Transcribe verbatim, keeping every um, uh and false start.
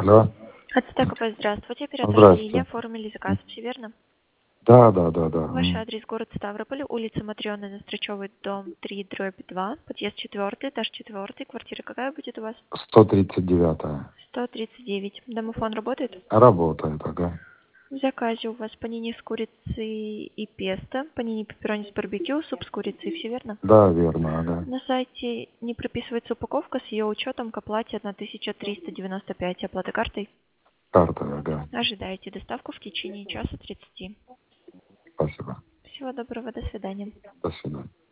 Алло. Ацтекова, здравствуйте. Оператор Здравствуйте. Лилия. Оформили заказ, все верно? Да, да, да, да. Ваш М. адрес город Ставрополь, улица Матрёны, Настрычёвый, дом три, дробь два, подъезд четвёртый, этаж четвёртый. Квартира какая будет у вас? сто тридцать девятая. сто тридцать девять. Домофон работает? Работает, ага. В заказе у вас панини с курицей и песто, панини пепперони с барбекю, суп с курицей, все верно? Да, верно, ага. На сайте не прописывается упаковка, с ее учетом к оплате тысяча триста девяносто пять. Оплата картой? Карта, ага. Ожидаете доставку в течение часа тридцати. Спасибо. Всего доброго, до свидания. До свидания.